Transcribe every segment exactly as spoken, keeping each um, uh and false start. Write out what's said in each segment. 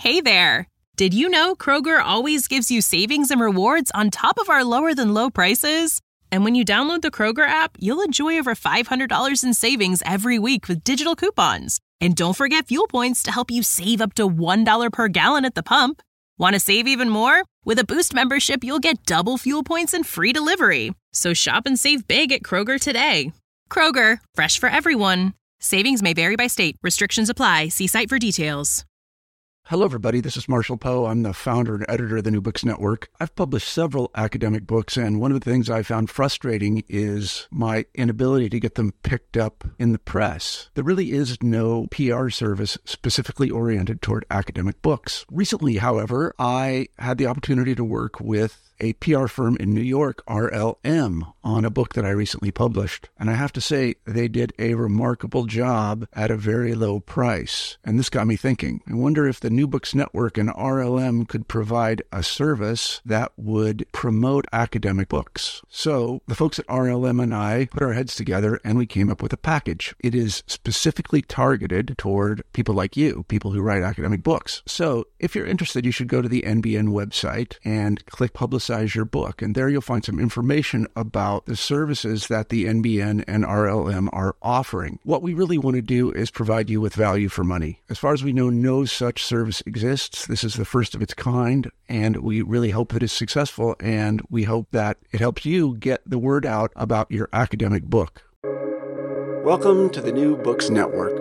Hey there! Did you know Kroger always gives you savings and rewards on top of our lower-than-low prices? And when you download the Kroger app, you'll enjoy over five hundred dollars in savings every week with digital coupons. And don't forget fuel points to help you save up to one dollar per gallon at the pump. Want to save even more? With a Boost membership, you'll get double fuel points and free delivery. So shop and save big at Kroger today. Kroger, fresh for everyone. Savings may vary by state. Restrictions apply. See site for details. Hello, everybody. This is Marshall Poe. I'm the founder and editor of the New Books Network. I've published several academic books, and one of the things I found frustrating is my inability to get them picked up in the press. There really is no P R service specifically oriented toward academic books. Recently, however, I had the opportunity to work with a P R firm in New York, R L M, on a book that I recently published. And I have to say, they did a remarkable job at a very low price. And this got me thinking. I wonder if the New Books Network and R L M could provide a service that would promote academic books. So the folks at R L M and I put our heads together and we came up with a package. It is specifically targeted toward people like you, people who write academic books. So if you're interested, you should go to the N B N website and click Publicize your book. And there you'll find some information about the services that the N B N and R L M are offering. What we really want to do is provide you with value for money. As far as we know, no such service exists. This is the first of its kind, and we really hope that it's successful, and we hope that it helps you get the word out about your academic book. Welcome to the New Books Network.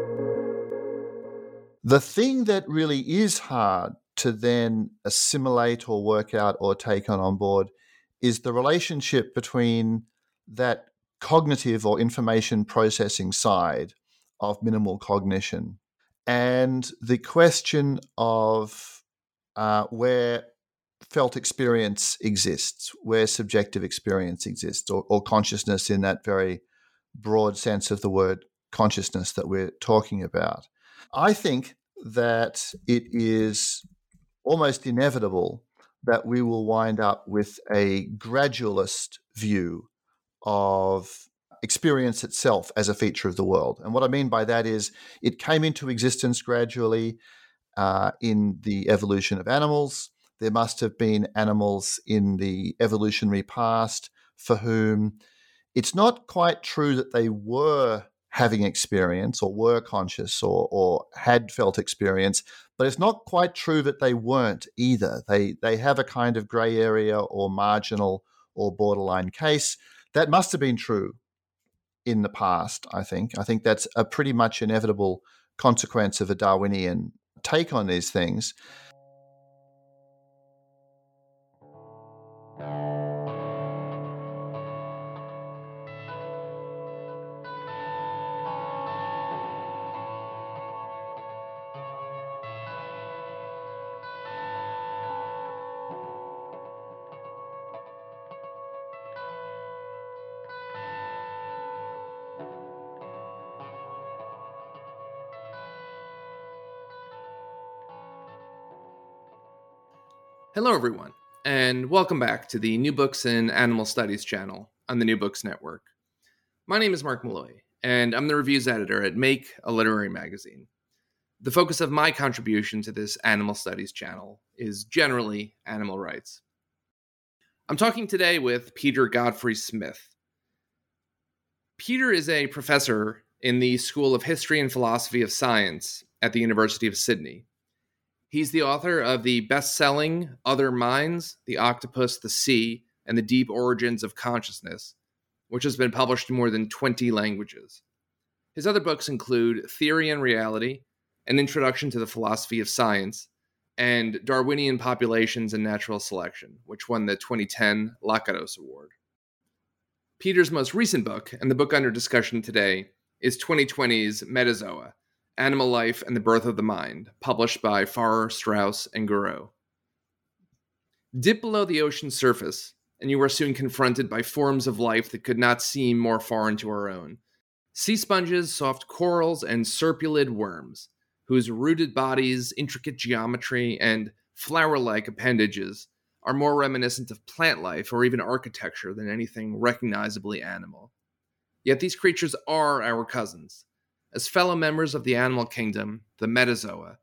The thing that really is hard to then assimilate or work out or take on on board is the relationship between that cognitive or information processing side of minimal cognition and the question of uh, where felt experience exists, where subjective experience exists, or, or consciousness in that very broad sense of the word consciousness that we're talking about. I think that it is almost inevitable that we will wind up with a gradualist view of experience itself as a feature of the world. And what I mean by that is it came into existence gradually uh, in the evolution of animals. There must have been animals in the evolutionary past for whom it's not quite true that they were having experience or were conscious or, or had felt experience, but it's not quite true that they weren't either. They they have a kind of grey area or marginal or borderline case. That must have been true in the past, I think. I think that's a pretty much inevitable consequence of a Darwinian take on these things. Hello, everyone, and welcome back to the New Books in Animal Studies channel on the New Books Network. My name is Mark Malloy, and I'm the reviews editor at Make, a literary magazine. The focus of my contribution to this Animal Studies channel is generally animal rights. I'm talking today with Peter Godfrey Smith. Peter is a professor in the School of History and Philosophy of Science at the University of Sydney. He's the author of the best-selling Other Minds, The Octopus, the Sea, and the Deep Origins of Consciousness, which has been published in more than twenty languages. His other books include Theory and Reality, An Introduction to the Philosophy of Science, and Darwinian Populations and Natural Selection, which won the twenty ten Lakatos Award. Peter's most recent book, and the book under discussion today, is twenty twenty's Metazoa, Animal Life and the Birth of the Mind, published by Farrar, Straus, and Gouraud. Dip below the ocean's surface, and you are soon confronted by forms of life that could not seem more foreign to our own. Sea sponges, soft corals, and serpulid worms, whose rooted bodies, intricate geometry, and flower-like appendages are more reminiscent of plant life or even architecture than anything recognizably animal. Yet these creatures are our cousins. As fellow members of the animal kingdom, the Metazoa,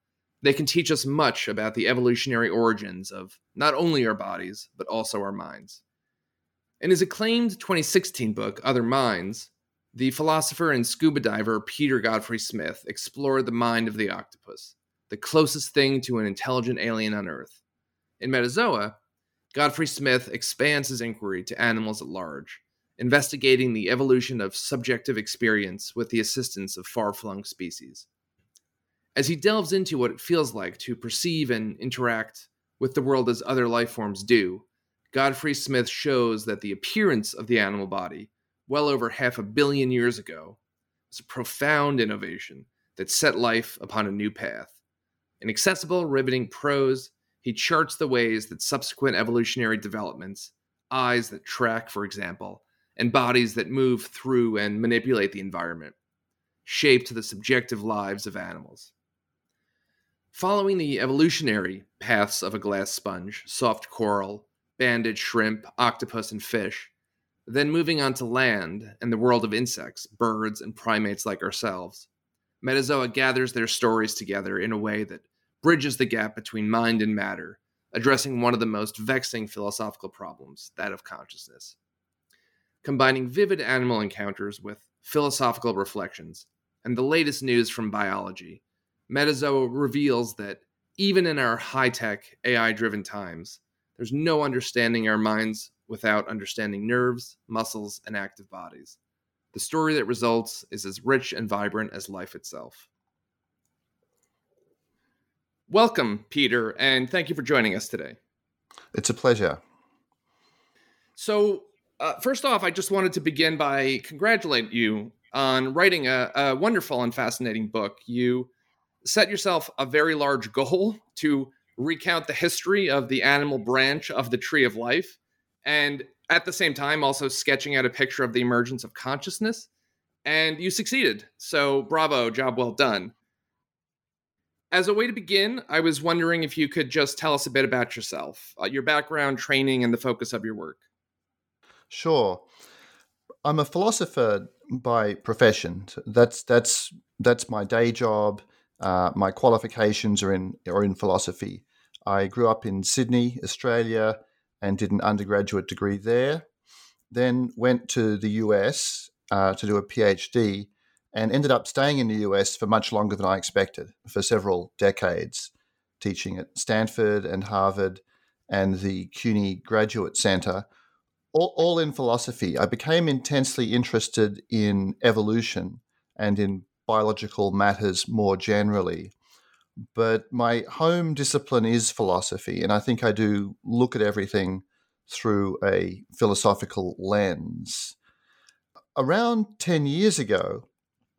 They can teach us much about the evolutionary origins of not only our bodies, but also our minds. In his acclaimed twenty sixteen book, Other Minds, the philosopher and scuba diver Peter Godfrey Smith explored the mind of the octopus, the closest thing to an intelligent alien on Earth. In Metazoa, Godfrey Smith expands his inquiry to animals at large, investigating the evolution of subjective experience with the assistance of far-flung species. As he delves into what it feels like to perceive and interact with the world as other life forms do, Godfrey Smith shows that the appearance of the animal body, well over half a billion years ago, was a profound innovation that set life upon a new path. In accessible, riveting prose, he charts the ways that subsequent evolutionary developments, eyes that track, for example, and bodies that move through and manipulate the environment, shaped the subjective lives of animals. Following the evolutionary paths of a glass sponge, soft coral, banded shrimp, octopus, and fish, then moving on to land and the world of insects, birds, and primates like ourselves, Metazoa gathers their stories together in a way that bridges the gap between mind and matter, addressing one of the most vexing philosophical problems, that of consciousness. Combining vivid animal encounters with philosophical reflections and the latest news from biology, Metazoa reveals that even in our high-tech, A I-driven times, there's no understanding our minds without understanding nerves, muscles, and active bodies. The story that results is as rich and vibrant as life itself. Welcome, Peter, and thank you for joining us today. It's a pleasure. So, uh, first off, I just wanted to begin by congratulating you on writing a, a wonderful and fascinating book. You set yourself a very large goal to recount the history of the animal branch of the tree of life, and at the same time also sketching out a picture of the emergence of consciousness, and you succeeded. So bravo, job well done. As a way to begin, I was wondering if you could just tell us a bit about yourself, uh, your background, training, and the focus of your work. Sure. I'm a philosopher by profession. That's that's that's my day job. Uh, my qualifications are in are in philosophy. I grew up in Sydney, Australia, and did an undergraduate degree there. Then went to the U S uh, to do a PhD, and ended up staying in the U S for much longer than I expected, for several decades, teaching at Stanford and Harvard and the CUNY Graduate Center, all, all in philosophy. I became intensely interested in evolution and in biological matters more generally. But my home discipline is philosophy, and I think I do look at everything through a philosophical lens. Around ten years ago,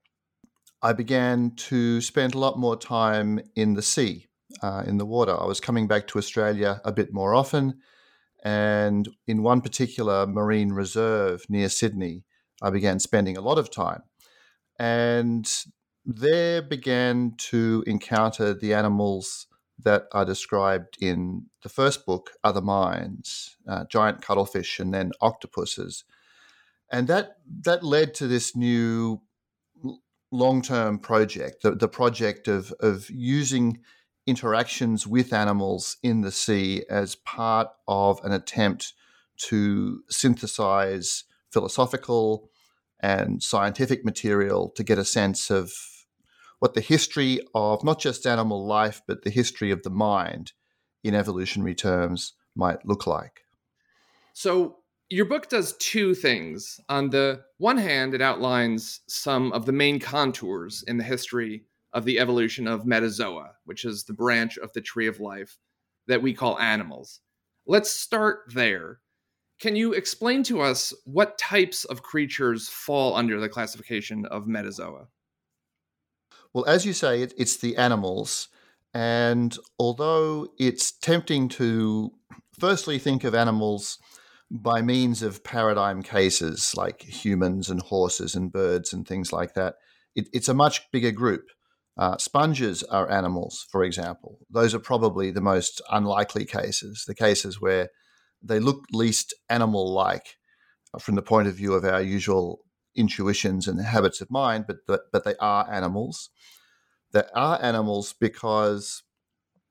I began to spend a lot more time in the sea, uh, in the water. I was coming back to Australia a bit more often, and in one particular marine reserve near Sydney, I began spending a lot of time. And there began to encounter the animals that are described in the first book, Other Minds, uh, giant cuttlefish and then octopuses. And that that led to this new long-term project, the, the project of, of using interactions with animals in the sea as part of an attempt to synthesize philosophical and scientific material to get a sense of what the history of not just animal life, but the history of the mind in evolutionary terms might look like. So your book does two things. On the one hand, it outlines some of the main contours in the history of the evolution of Metazoa, which is the branch of the tree of life that we call animals. Let's start there. Can you explain to us what types of creatures fall under the classification of Metazoa? Well, as you say, it, it's the animals. And although it's tempting to firstly think of animals by means of paradigm cases like humans and horses and birds and things like that, it, it's a much bigger group. Uh, sponges are animals, for example. Those are probably the most unlikely cases, the cases where they look least animal-like from the point of view of our usual intuitions and habits of mind, but but, but they are animals. They are animals because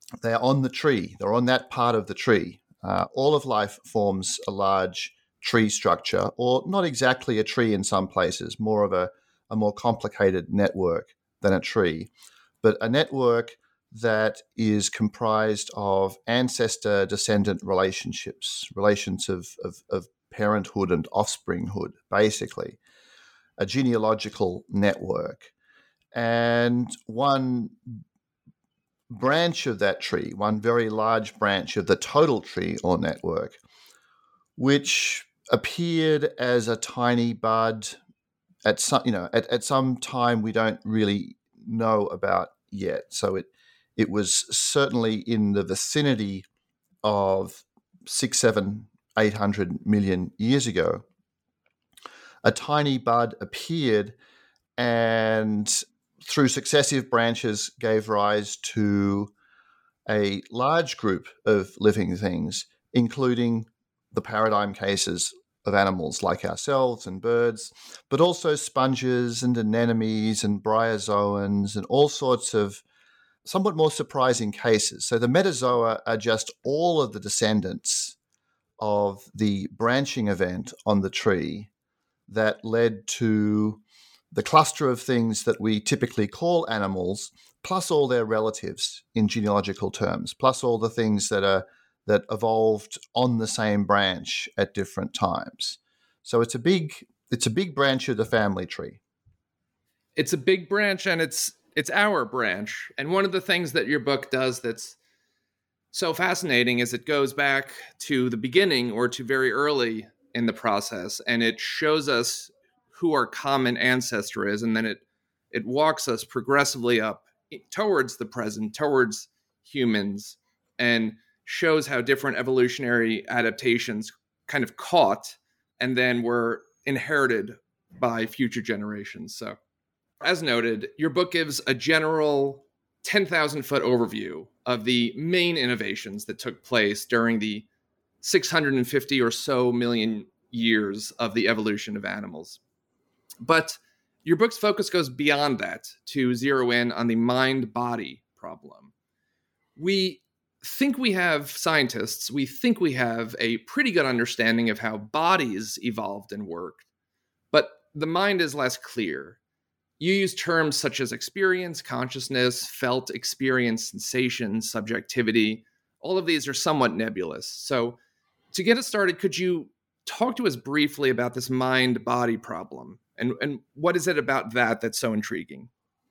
They are on the tree. They're on that part of the tree. Uh, all of life forms a large tree structure, or not exactly a tree in some places, more of a, a more complicated network than a tree, but a network that is comprised of ancestor-descendant relationships, relations of, of, of parenthood and offspringhood, basically, a genealogical network. And one branch of that tree, one very large branch of the total tree or network, which appeared as a tiny bud at some, you know, at, at some time we don't really know about yet. So it it was certainly in the vicinity of six, seven, eight hundred million years ago. A tiny bud appeared and through successive branches gave rise to a large group of living things, including the paradigm cases of animals like ourselves and birds, but also sponges and anemones and bryozoans and all sorts of somewhat more surprising cases. So the metazoa are just all of the descendants of the branching event on the tree that led to the cluster of things that we typically call animals, plus all their relatives in genealogical terms, plus all the things that are that evolved on the same branch at different times. So it's a big it's a big branch of the family tree. It's a big branch, and it's it's our branch. And one of the things that your book does that's so fascinating is it goes back to the beginning or to very early in the process, and it shows us who our common ancestor is, and then it it walks us progressively up towards the present, towards humans, and shows how different evolutionary adaptations kind of caught and then were inherited by future generations. So, as noted, your book gives a general ten thousand foot overview of the main innovations that took place during the six hundred fifty or so million years of the evolution of animals. But your book's focus goes beyond that to zero in on the mind-body problem. We think we have scientists, we think we have a pretty good understanding of how bodies evolved and worked, but the mind is less clear. You use terms such as experience, consciousness, felt experience, sensation, subjectivity. All of these are somewhat nebulous. So to get us started, could you talk to us briefly about this mind-body problem? And, and what is it about that that's so intriguing?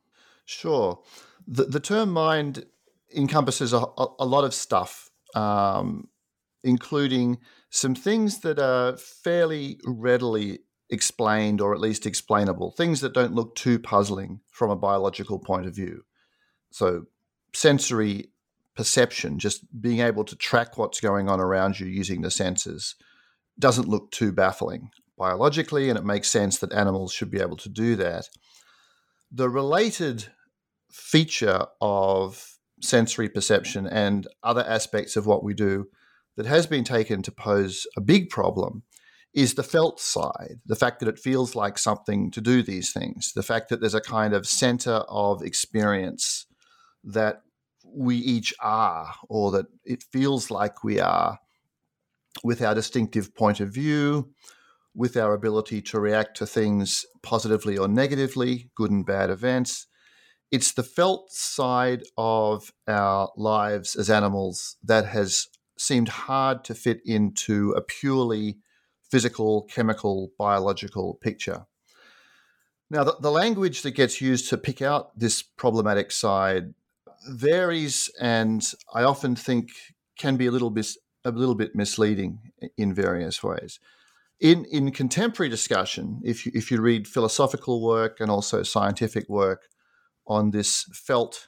Sure. The, the term mind encompasses a, a lot of stuff, um, including some things that are fairly readily explained or at least explainable, things that don't look too puzzling from a biological point of view. So sensory perception, just being able to track what's going on around you using the senses, doesn't look too baffling biologically, and it makes sense that animals should be able to do that. The related feature of sensory perception and other aspects of what we do that has been taken to pose a big problem is the felt side, the fact that it feels like something to do these things, the fact that there's a kind of center of experience that we each are, or that it feels like we are, with our distinctive point of view, with our ability to react to things positively or negatively, good and bad events. It's the felt side of our lives as animals that has seemed hard to fit into a purely physical, chemical, biological picture. Now, the, the language that gets used to pick out this problematic side varies, and I often think can be a little bit a little bit misleading in various ways. In in contemporary discussion, if you, if you read philosophical work and also scientific work on this felt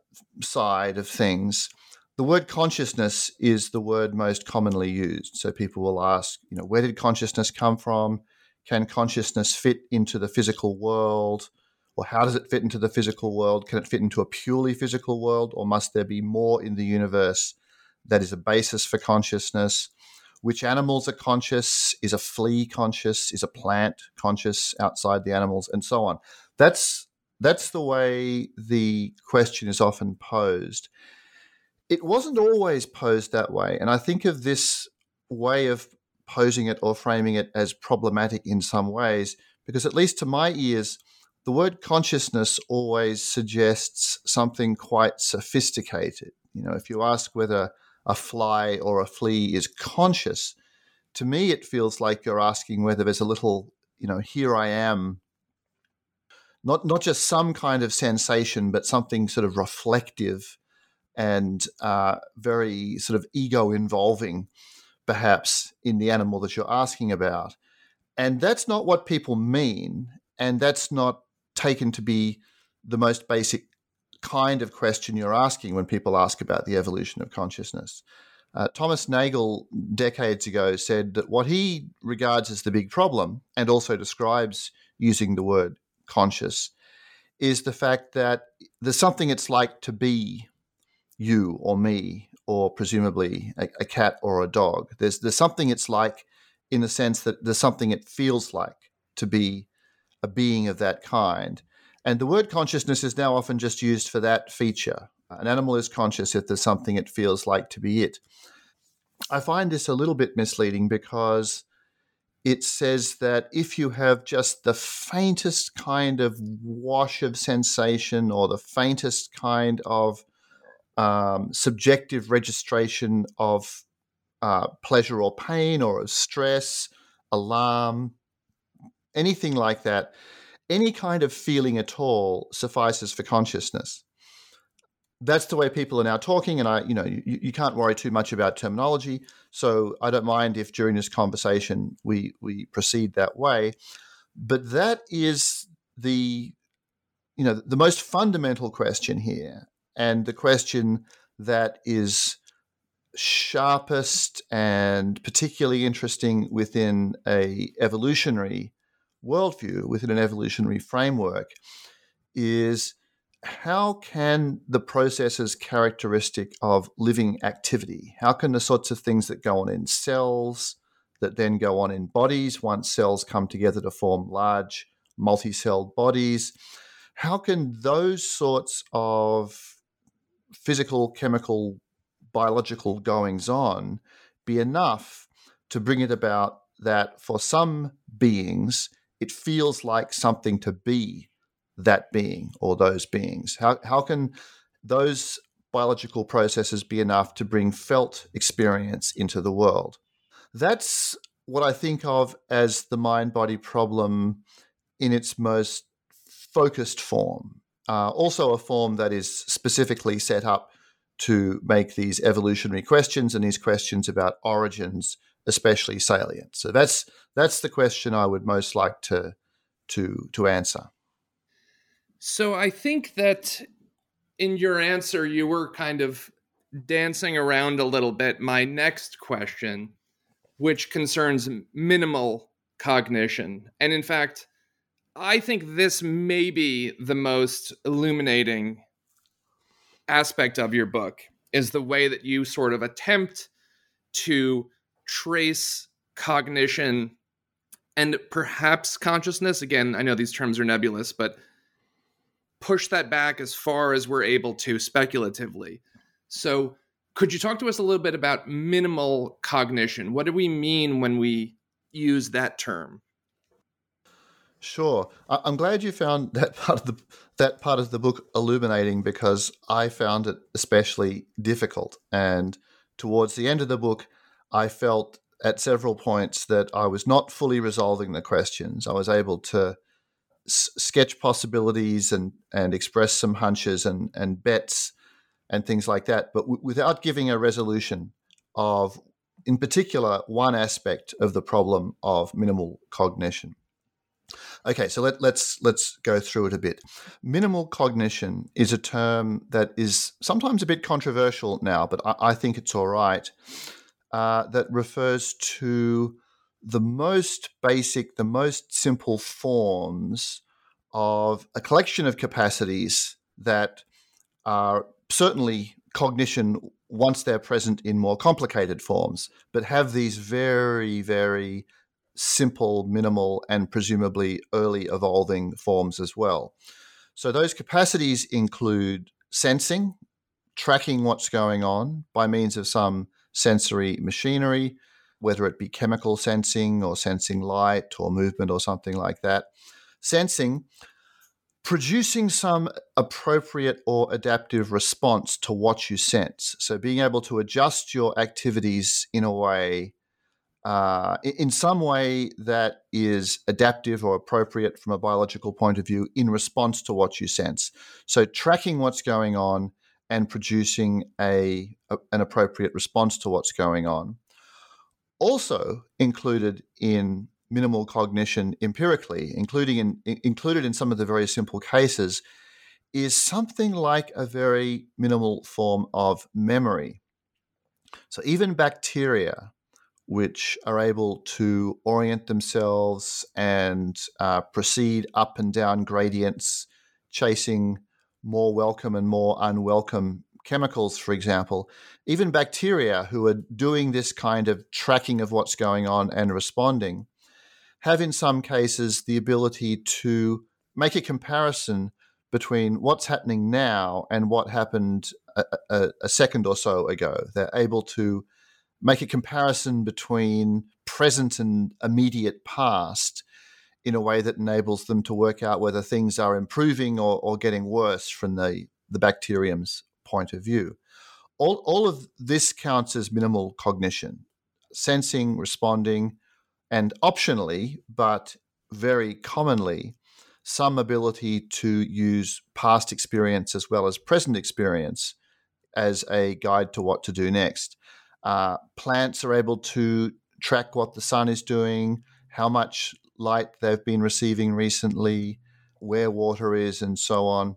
side of things, the word consciousness is the word most commonly used. So people will ask, you know, where did consciousness come from? Can consciousness fit into the physical world? Or how does it fit into the physical world? Can it fit into a purely physical world? Or must there be more in the universe that is a basis for consciousness? Which animals are conscious? Is a flea conscious? Is a plant conscious outside the animals? And so on. That's, that's the way the question is often posed. it wasn't always posed that way. And I think of this way of posing it or framing it as problematic in some ways, because at least to my ears, the word consciousness always suggests something quite sophisticated. You know, if you ask whether a fly or a flea is conscious, to me it feels like you're asking whether there's a little, you know, here I am, not not just some kind of sensation, but something sort of reflective and uh, very sort of ego-involving, perhaps, in the animal that you're asking about. And that's not what people mean, and that's not taken to be the most basic kind of question you're asking when people ask about the evolution of consciousness. Uh, Thomas Nagel, decades ago, said that what he regards as the big problem, and also describes using the word conscious, is the fact that there's something it's like to be you or me, or presumably a, a cat or a dog. There's there's something it's like in the sense that there's something it feels like to be a being of that kind. And the word consciousness is now often just used for that feature. An animal is conscious if there's something it feels like to be it. I find this a little bit misleading because it says that if you have just the faintest kind of wash of sensation or the faintest kind of um, subjective registration of uh, pleasure or pain or of stress, alarm, anything like that, any kind of feeling at all suffices for consciousness. That's the way people are now talking, and I, you know, you, you can't worry too much about terminology. So I don't mind if during this conversation we we proceed that way. But that is the, you know, the most fundamental question here, and the question that is sharpest and particularly interesting within a evolutionary worldview, within an evolutionary framework, is how can the processes characteristic of living activity, how can the sorts of things that go on in cells, that then go on in bodies once cells come together to form large multi-celled bodies, how can those sorts of physical, chemical, biological goings-on be enough to bring it about that for some beings it feels like something to be that being or those beings? How how can those biological processes be enough to bring felt experience into the world? That's what I think of as the mind-body problem in its most focused form. Uh, also a form that is specifically set up to make these evolutionary questions and these questions about origins especially salient. So that's that's the question I would most like to to to answer. So I think that in your answer, you were kind of dancing around a little bit my next question, which concerns minimal cognition. And in fact, I think this may be the most illuminating aspect of your book, is the way that you sort of attempt to trace cognition and perhaps consciousness. Again, I know these terms are nebulous, but push that back as far as we're able to speculatively. So could you talk to us a little bit about minimal cognition? What do we mean when we use that term? Sure. I'm glad you found that part of the that part of the book illuminating, because I found it especially difficult. And towards the end of the book, I felt at several points that I was not fully resolving the questions. I was able to s- sketch possibilities and and express some hunches and and bets and things like that, but w- without giving a resolution of, in particular, one aspect of the problem of minimal cognition. Okay, so let, let's let's go through it a bit. Minimal cognition is a term that is sometimes a bit controversial now, but I, I think it's all right. Uh, that refers to the most basic, the most simple forms of a collection of capacities that are certainly cognition once they're present in more complicated forms, but have these very, very simple, minimal, and presumably early evolving forms as well. So those capacities include sensing, tracking what's going on by means of some sensory machinery, whether it be chemical sensing or sensing light or movement or something like that. Sensing, producing some appropriate or adaptive response to what you sense. So being able to adjust your activities in a way, uh, in some way that is adaptive or appropriate from a biological point of view in response to what you sense. So tracking what's going on and producing a, a an appropriate response to what's going on. Also included in minimal cognition empirically, including in, included in some of the very simple cases, is something like a very minimal form of memory. So even bacteria, which are able to orient themselves and uh, proceed up and down gradients, chasing more welcome and more unwelcome chemicals, for example, even bacteria who are doing this kind of tracking of what's going on and responding have in some cases the ability to make a comparison between what's happening now and what happened a, a, a second or so ago. They're able to make a comparison between present and immediate past in a way that enables them to work out whether things are improving or, or getting worse from the, the bacterium's point of view. All, all of this counts as minimal cognition, sensing, responding, and optionally, but very commonly, some ability to use past experience as well as present experience as a guide to what to do next. Uh, plants are able to track what the sun is doing, how much light they've been receiving recently, where water is, and so on.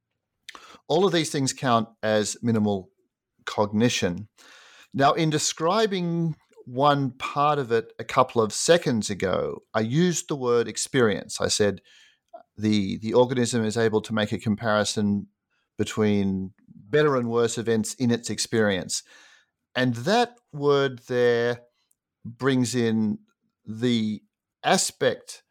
All of these things count as minimal cognition. Now, in describing one part of it a couple of seconds ago, I used the word experience. I said the, the organism is able to make a comparison between better and worse events in its experience. And that word there brings in the aspect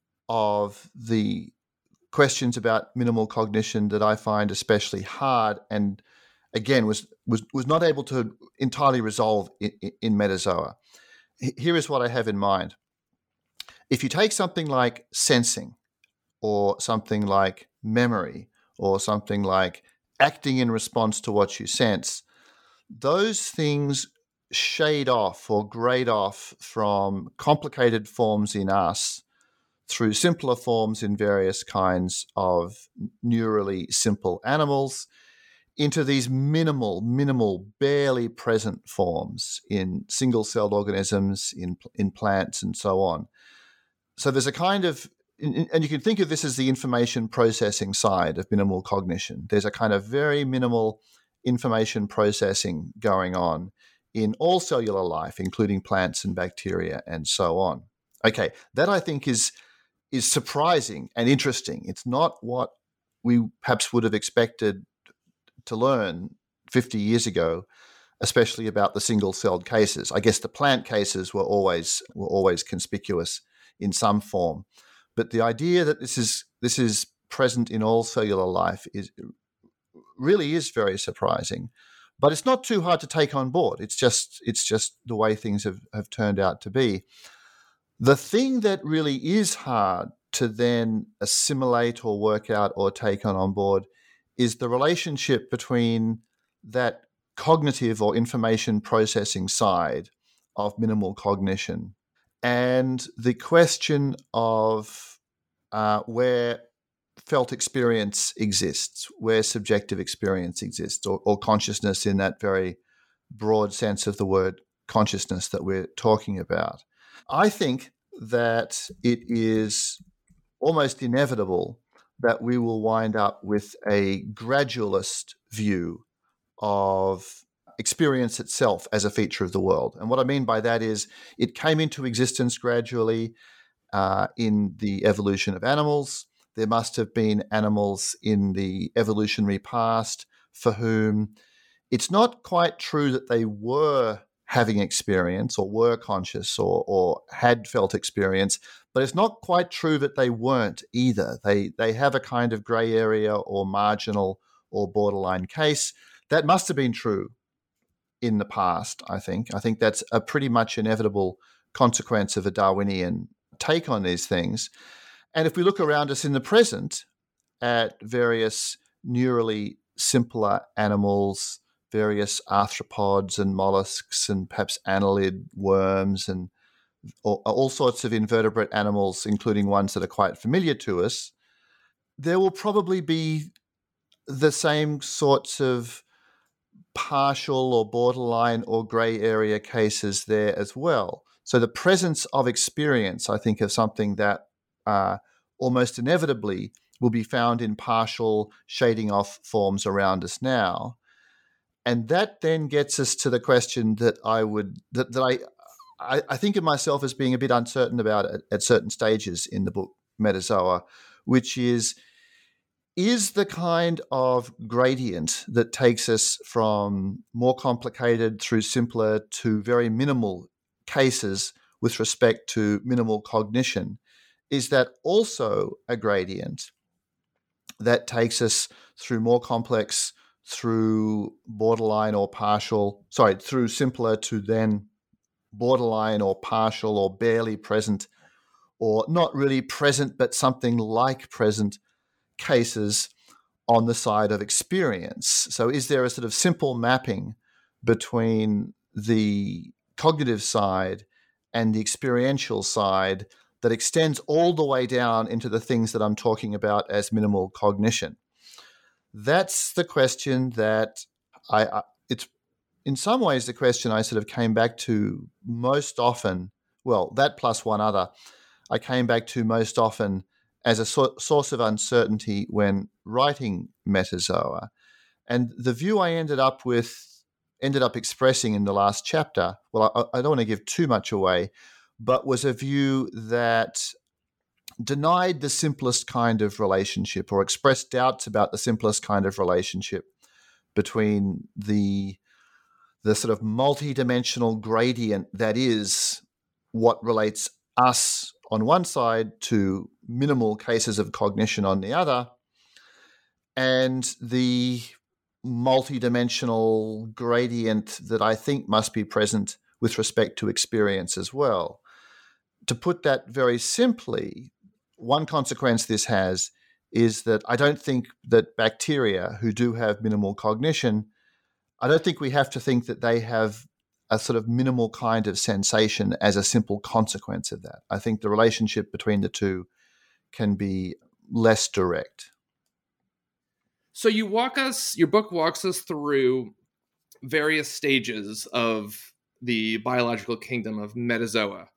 of the questions about minimal cognition that I find especially hard and, again, was was, was not able to entirely resolve in, in Metazoa. Here is what I have in mind. If you take something like sensing or something like memory or something like acting in response to what you sense, those things shade off or grade off from complicated forms in us through simpler forms in various kinds of neurally simple animals into these minimal, minimal, barely present forms in single-celled organisms, in, in plants, and so on. So there's a kind of, and you can think of this as the information processing side of minimal cognition. There's a kind of very minimal information processing going on in all cellular life, including plants and bacteria and so on. Okay, that I think is is surprising and interesting. It's not what we perhaps would have expected to learn fifty years ago, especially about the single-celled cases. I guess the plant cases were always were always conspicuous in some form, but the idea that this is this is present in all cellular life is really is very surprising. But it's not too hard to take on board. It's just it's just the way things have, have turned out to be. The thing that really is hard to then assimilate or work out or take on on board is the relationship between that cognitive or information processing side of minimal cognition and the question of uh, where felt experience exists, where subjective experience exists, or, or consciousness in that very broad sense of the word consciousness that we're talking about. I think that it is almost inevitable that we will wind up with a gradualist view of experience itself as a feature of the world. And what I mean by that is it came into existence gradually uh, in the evolution of animals. There must have been animals in the evolutionary past for whom it's not quite true that they were having experience or were conscious or, or had felt experience, but it's not quite true that they weren't either. They they have a kind of grey area or marginal or borderline case. that must have been true in the past, I think. I think that's a pretty much inevitable consequence of a Darwinian take on these things. And if we look around us in the present at various neurally simpler animals, various arthropods and mollusks and perhaps annelid worms and all, all sorts of invertebrate animals, including ones that are quite familiar to us, there will probably be the same sorts of partial or borderline or grey area cases there as well. So the presence of experience, I think, is something that uh, almost inevitably will be found in partial shading off forms around us now. And that then gets us to the question that I would that, that I, I I think of myself as being a bit uncertain about at, at certain stages in the book Metazoa, which is is the kind of gradient that takes us from more complicated through simpler to very minimal cases with respect to minimal cognition, is that also a gradient that takes us through more complex, through borderline or partial, sorry, through simpler to then borderline or partial or barely present or not really present but something like present cases on the side of experience. So is there a sort of simple mapping between the cognitive side and the experiential side that extends all the way down into the things that I'm talking about as minimal cognition? That's the question that I, I it's in some ways the question I sort of came back to most often. Well, that plus one other, I came back to most often as a so- source of uncertainty when writing Metazoa. And the view I ended up with, ended up expressing in the last chapter, well, I, I don't want to give too much away, but was a view that denied the simplest kind of relationship or expressed doubts about the simplest kind of relationship between the, the sort of multidimensional gradient that is what relates us on one side to minimal cases of cognition on the other, and the multidimensional gradient that I think must be present with respect to experience as well. To put that very simply, one consequence this has is that I don't think that bacteria who do have minimal cognition, I don't think we have to think that they have a sort of minimal kind of sensation as a simple consequence of that. I think the relationship between the two can be less direct. So you walk us, your book walks us through various stages of the biological kingdom of Metazoa.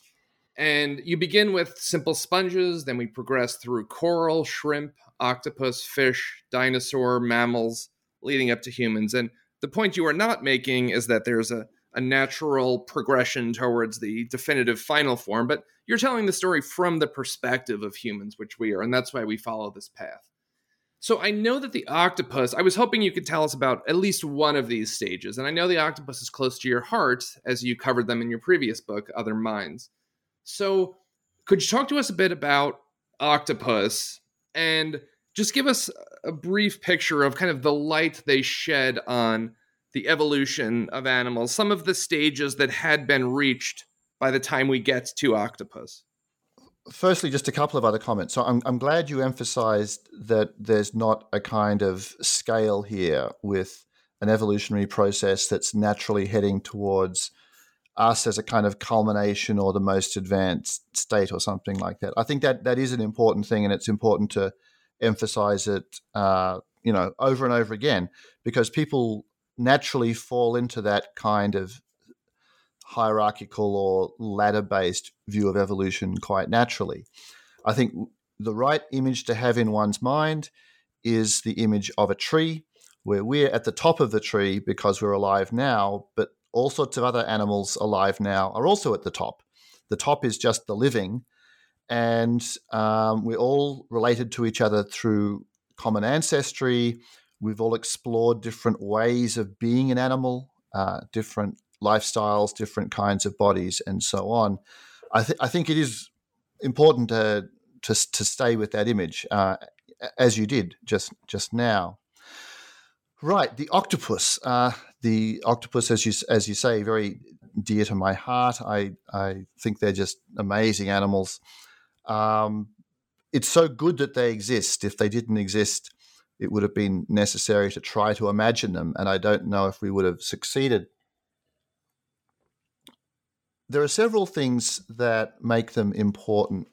And you begin with simple sponges, then we progress through coral, shrimp, octopus, fish, dinosaur, mammals, leading up to humans. And the point you are not making is that there's a a natural progression towards the definitive final form, but you're telling the story from the perspective of humans, which we are, and that's why we follow this path. So I know that the octopus, I was hoping you could tell us about at least one of these stages, and I know the octopus is close to your heart, as you covered them in your previous book, Other Minds. So could you talk to us a bit about octopus, and just give us a brief picture of kind of the light they shed on the evolution of animals, some of the stages that had been reached by the time we get to octopus? Firstly, just a couple of other comments. So I'm, I'm glad you emphasized that there's not a kind of scale here with an evolutionary process that's naturally heading towards us as a kind of culmination or the most advanced state or something like that. I think that that is an important thing, and it's important to emphasize it, uh, you know, over and over again, because people naturally fall into that kind of hierarchical or ladder-based view of evolution quite naturally. I think the right image to have in one's mind is the image of a tree, where we're at the top of the tree because we're alive now, but all sorts of other animals alive now are also at the top. The top is just the living, and um, we're all related to each other through common ancestry. We've all explored different ways of being an animal, uh, different lifestyles, different kinds of bodies, and so on. I, th- I think it is important to to, to stay with that image, uh, as you did just just now. Right, the octopus. Uh, the octopus, as you as you say, very dear to my heart. I I think they're just amazing animals. Um, it's so good that they exist. If they didn't exist, it would have been necessary to try to imagine them, and I don't know if we would have succeeded. There are several things that make them important.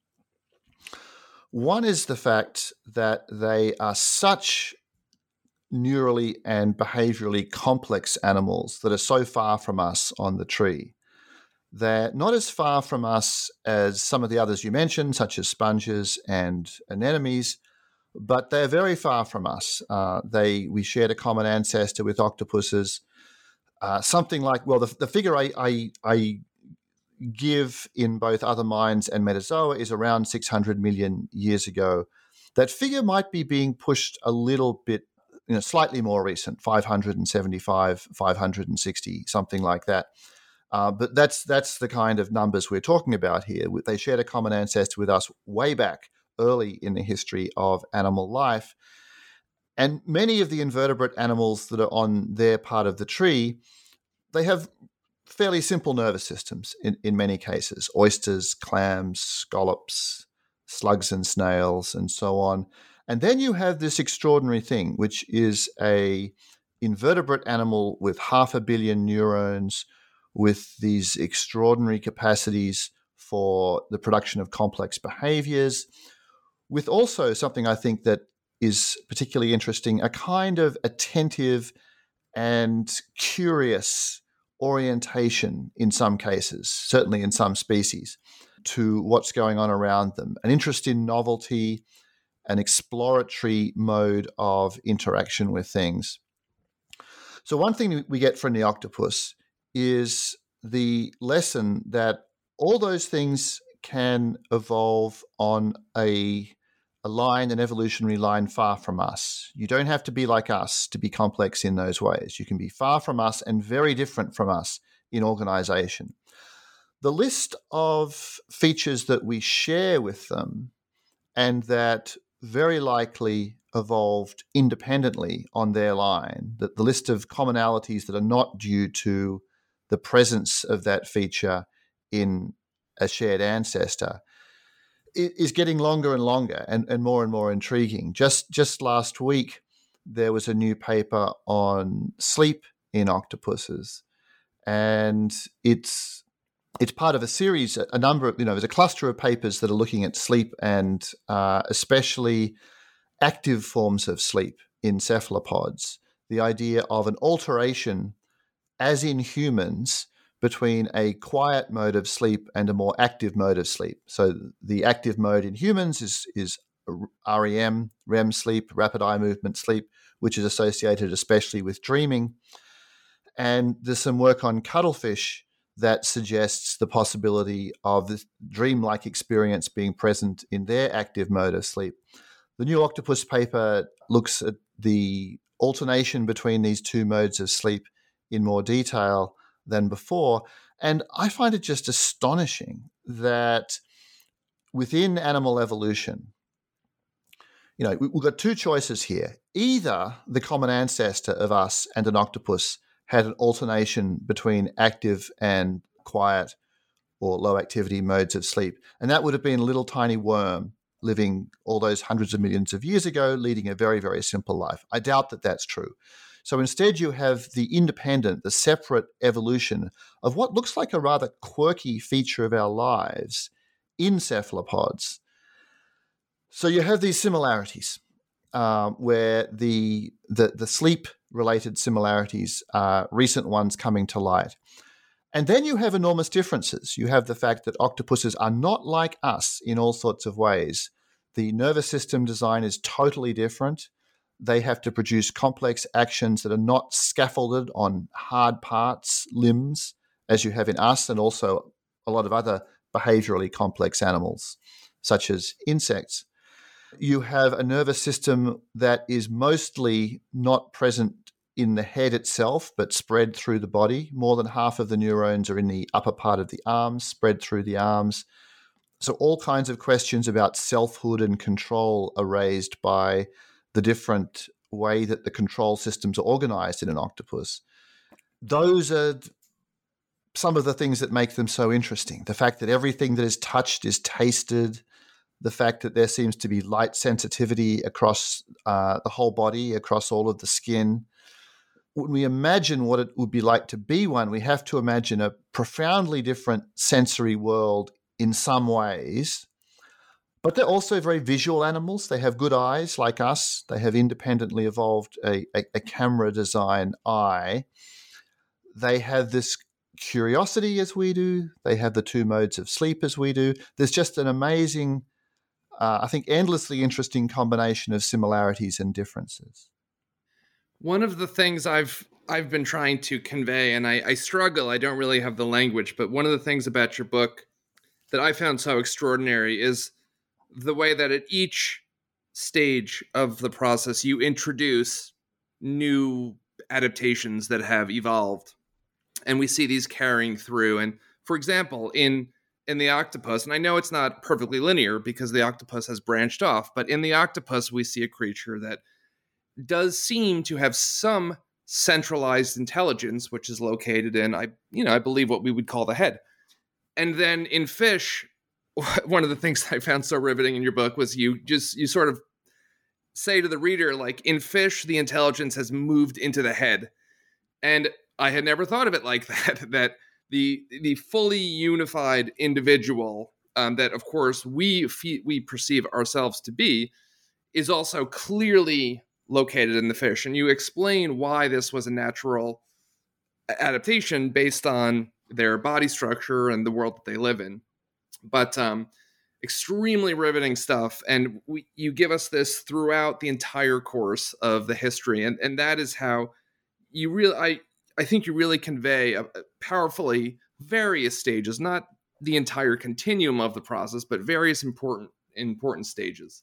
One is the fact that they are such neurally and behaviorally complex animals that are so far from us on the tree. They're not as far from us as some of the others you mentioned, such as sponges and anemones, but they're very far from us. Uh, they we shared a common ancestor with octopuses. Uh, something like, well, the, the figure I, I, I give in both Other Minds and Metazoa is around six hundred million years ago. That figure might be being pushed a little bit, you know, slightly more recent, five hundred seventy-five, five hundred sixty, something like that. Uh, but that's that's the kind of numbers we're talking about here. They shared a common ancestor with us way back early in the history of animal life. And many of the invertebrate animals that are on their part of the tree, they have fairly simple nervous systems in, in many cases. Oysters, clams, scallops, slugs and snails, and so on. And then you have this extraordinary thing, which is a invertebrate animal with half a billion neurons, with these extraordinary capacities for the production of complex behaviors, with also something I think that is particularly interesting, a kind of attentive and curious orientation in some cases, certainly in some species, to what's going on around them, an interest in novelty, an exploratory mode of interaction with things. So one thing we get from the octopus is the lesson that all those things can evolve on a, a line, an evolutionary line far from us. You don't have to be like us to be complex in those ways. You can be far from us and very different from us in organization. The list of features that we share with them and that very likely evolved independently on their line, that the list of commonalities that are not due to the presence of that feature in a shared ancestor, is getting longer and longer and, and more and more intriguing. Just just last week, there was a new paper on sleep in octopuses, and it's it's part of a series, a number of, you know, there's a cluster of papers that are looking at sleep and uh, especially active forms of sleep in cephalopods. The idea of an alteration, as in humans, between a quiet mode of sleep and a more active mode of sleep. So the active mode in humans is, is R E M, R E M sleep, rapid eye movement sleep, which is associated especially with dreaming. And there's some work on cuttlefish that suggests the possibility of the dreamlike experience being present in their active mode of sleep. The new octopus paper looks at the alternation between these two modes of sleep in more detail than before. And I find it just astonishing that within animal evolution, you know, we've got two choices here. Either the common ancestor of us and an octopus had an alternation between active and quiet or low activity modes of sleep, and that would have been a little tiny worm living all those hundreds of millions of years ago, leading a very, very simple life. I doubt that that's true. So instead you have the independent, the separate evolution of what looks like a rather quirky feature of our lives in cephalopods. So you have these similarities uh, where the, the, the sleep-related similarities are recent ones coming to light. And then you have enormous differences. You have the fact that octopuses are not like us in all sorts of ways. The nervous system design is totally different. They have to produce complex actions that are not scaffolded on hard parts, limbs, as you have in us and also a lot of other behaviorally complex animals, such as insects. You have a nervous system that is mostly not present in the head itself, but spread through the body. More than half of the neurons are in the upper part of the arms, spread through the arms. So all kinds of questions about selfhood and control are raised by the different way that the control systems are organized in an octopus. Those are some of the things that make them so interesting. The fact that everything that is touched is tasted, the fact that there seems to be light sensitivity across uh, the whole body, across all of the skin. When we imagine what it would be like to be one, we have to imagine a profoundly different sensory world in some ways. But they're also very visual animals. They have good eyes like us. They have independently evolved a, a, a camera design eye. They have this curiosity as we do. They have the two modes of sleep as we do. There's just an amazing, uh, I think, endlessly interesting combination of similarities and differences. One of the things I've I've been trying to convey, and I, I struggle, I don't really have the language, but one of the things about your book that I found so extraordinary is the way that at each stage of the process you introduce new adaptations that have evolved. And we see these carrying through. And for example, in in the octopus, and I know it's not perfectly linear because the octopus has branched off, but in the octopus, we see a creature that does seem to have some centralized intelligence, which is located in, I, you know, I believe what we would call the head. And then in fish, one of the things I found so riveting in your book was you just, you sort of say to the reader, like, in fish, the intelligence has moved into the head. And I had never thought of it like that, that the the fully unified individual um, that, of course, we fe- we perceive ourselves to be is also clearly located in the fish. And you explain why this was a natural adaptation based on their body structure and the world that they live in. But um, extremely riveting stuff. And we, you give us this throughout the entire course of the history. And, and that is how you really, I, I think you really convey a, a powerfully various stages, not the entire continuum of the process, but various important, important stages.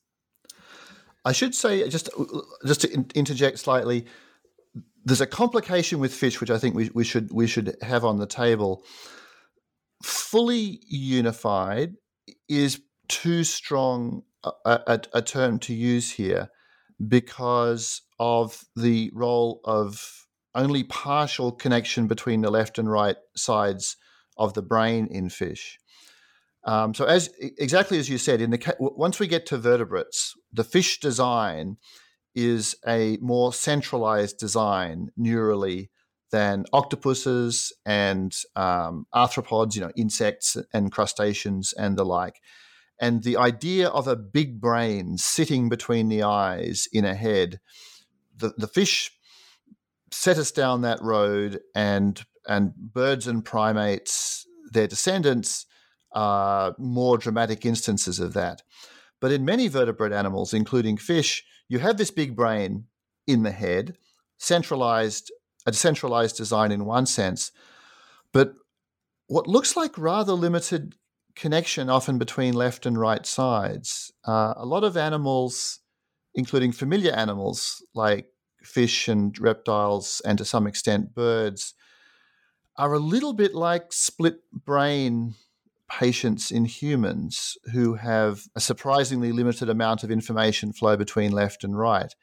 I should say, just just to interject slightly, there's a complication with fish, which I think we, we should we should have on the table. Fully unified is too strong a, a, a term to use here because of the role of only partial connection between the left and right sides of the brain in fish. Um, so as exactly as you said, in the once we get to vertebrates, the fish design is a more centralized design neurally than octopuses and um, arthropods, you know, insects and crustaceans and the like. And the idea of a big brain sitting between the eyes in a head, the, the fish set us down that road, and and birds and primates, their descendants, are more dramatic instances of that. But in many vertebrate animals, including fish, you have this big brain in the head, centralized, a decentralized design in one sense, but what looks like rather limited connection often between left and right sides. Uh, a lot of animals, including familiar animals like fish and reptiles and to some extent birds, are a little bit like split brain patients in humans who have a surprisingly limited amount of information flow between left and right.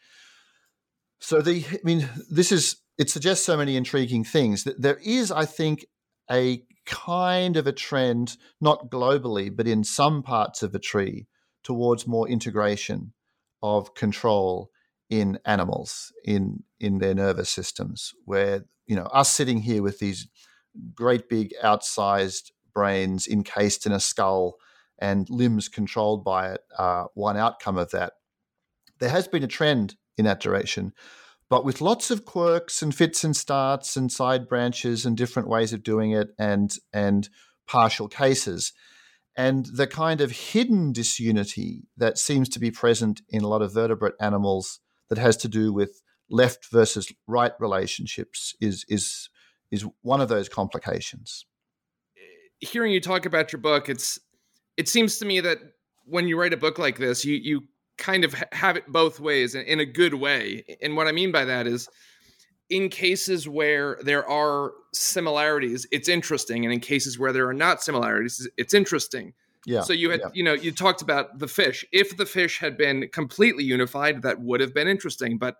So the, I mean, this is, it suggests so many intriguing things. There is, I think, a kind of a trend, not globally, but in some parts of the tree, towards more integration of control in animals, in in their nervous systems, where, you know, us sitting here with these great big outsized brains encased in a skull and limbs controlled by it are one outcome of that. There has been a trend in that direction, but with lots of quirks and fits and starts and side branches and different ways of doing it and, and partial cases. And the kind of hidden disunity that seems to be present in a lot of vertebrate animals that has to do with left versus right relationships is, is, is one of those complications. Hearing you talk about your book, it's it seems to me that when you write a book like this, you you kind of have it both ways in a good way. And what I mean by that is, in cases where there are similarities, it's interesting, and in cases where there are not similarities, it's interesting. Yeah. So you had, yeah. you know, you talked about the fish. If the fish had been completely unified, that would have been interesting. But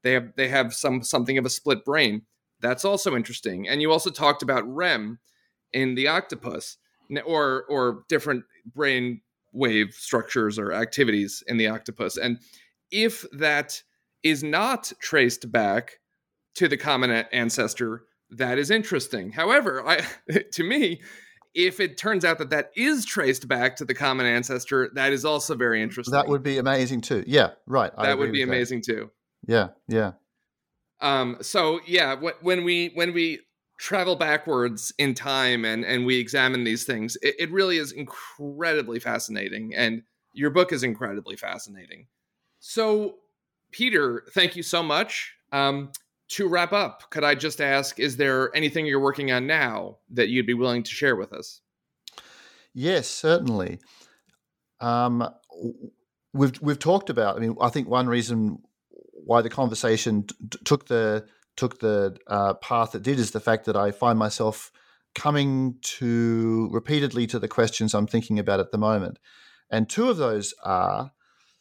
they have they have some something of a split brain. That's also interesting. And you also talked about R E M in the octopus, or or different brain wave structures or activities in the octopus. And if that is not traced back to the common ancestor, that is interesting. However, I, to me, if it turns out that that is traced back to the common ancestor, that is also very interesting. That would be amazing too. Yeah, right. I that agree would be with amazing that. too. Yeah, yeah. Um, so yeah, when we when we travel backwards in time and and we examine these things, it, it really is incredibly fascinating. And your book is incredibly fascinating. So, Peter, thank you so much. Um, to wrap up, could I just ask, is there anything you're working on now that you'd be willing to share with us? Yes, certainly. Um, we've we've talked about. I mean, I think one reason why the conversation t- took the took the uh, path it did is the fact that I find myself coming to repeatedly to the questions I'm thinking about at the moment, and two of those are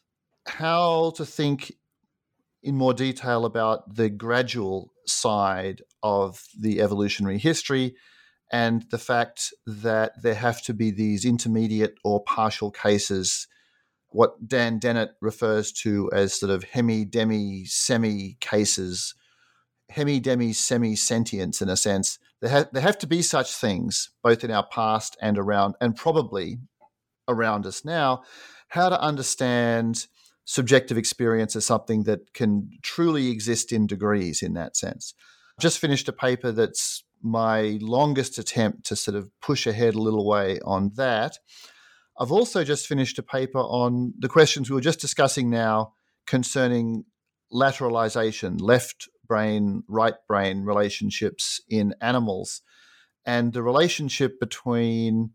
how to think in more detail about the gradual side of the evolutionary history, and the fact that there have to be these intermediate or partial cases, what Dan Dennett refers to as sort of hemi, demi, semi cases, hemi, demi, semi sentience in a sense. There, ha- there have to be such things both in our past and around, and probably around us now. How to understand subjective experience as something that can truly exist in degrees in that sense. Just finished a paper that's my longest attempt to sort of push ahead a little way on that. I've also just finished a paper on the questions we were just discussing now concerning lateralization, left brain, right brain relationships in animals, and the relationship between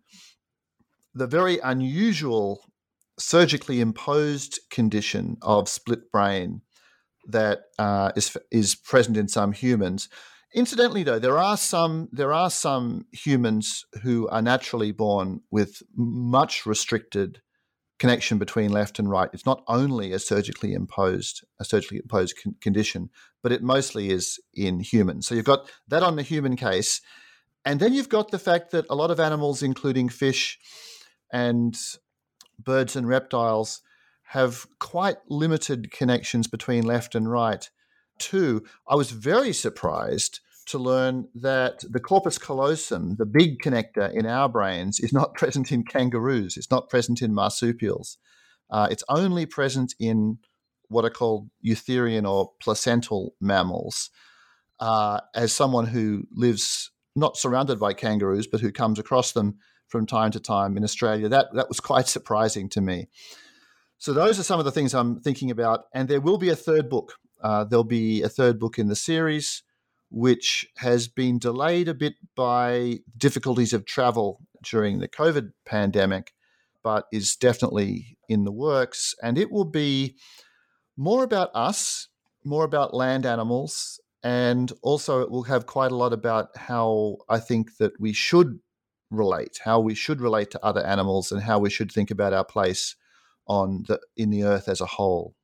the very unusual surgically imposed condition of split brain that uh, is is present in some humans. Incidentally, though, there are some there are some humans who are naturally born with much restricted connection between left and right. It's not only a surgically imposed a surgically imposed con- condition, but it mostly is in humans. So you've got that on the human case, and then you've got the fact that a lot of animals, including fish and birds and reptiles, have quite limited connections between left and right too. I was very surprised to learn that the corpus callosum, the big connector in our brains, is not present in kangaroos. It's not present in marsupials. Uh, it's only present in what are called eutherian or placental mammals. Uh, as someone who lives not surrounded by kangaroos, but who comes across them from time to time in Australia, that that was quite surprising to me. So those are some of the things I'm thinking about, and there will be a third book. Uh, there'll be a third book in the series, which has been delayed a bit by difficulties of travel during the COVID pandemic, but is definitely in the works. And it will be more about us, more about land animals, and also it will have quite a lot about how I think that we should relate, how we should relate to other animals, and how we should think about our place on the in the earth as a whole.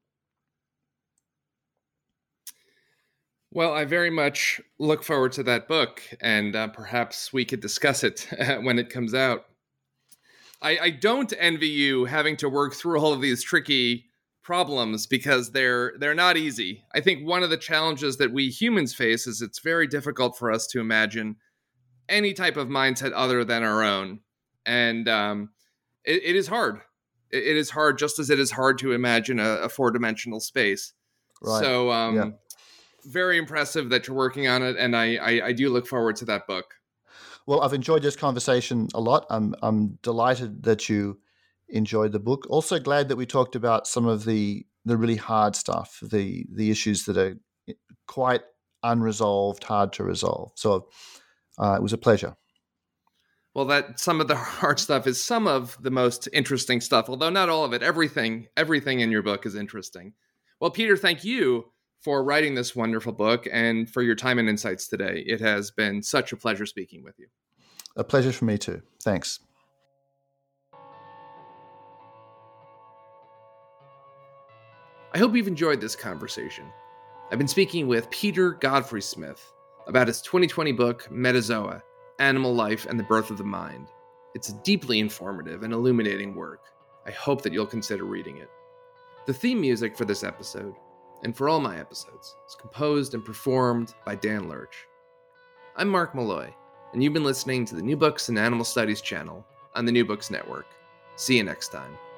Well, I very much look forward to that book, and uh, perhaps we could discuss it when it comes out. I, I don't envy you having to work through all of these tricky problems, because they're they're not easy. I think one of the challenges that we humans face is it's very difficult for us to imagine any type of mindset other than our own. And um, it, it is hard. It, it is hard, just as it is hard to imagine a, a four-dimensional space. Right. So um, yeah. very impressive that you're working on it, and I, I, I do look forward to that book. Well, I've enjoyed this conversation a lot. I'm I'm delighted that you enjoyed the book. Also glad that we talked about some of the the really hard stuff, the the issues that are quite unresolved, hard to resolve. So uh, it was a pleasure. Well, that some of the hard stuff is some of the most interesting stuff, although not all of it. Everything, everything in your book is interesting. Well, Peter, thank you for writing this wonderful book and for your time and insights today. It has been such a pleasure speaking with you. A pleasure for me too. Thanks. I hope you've enjoyed this conversation. I've been speaking with Peter Godfrey Smith about his twenty twenty book, Metazoa: Animal Life and the Birth of the Mind. It's a deeply informative and illuminating work. I hope that you'll consider reading it. The theme music for this episode, and for all my episodes, is composed and performed by Dan Lurch. I'm Mark Malloy, and you've been listening to the New Books in Animal Studies channel on the New Books Network. See you next time.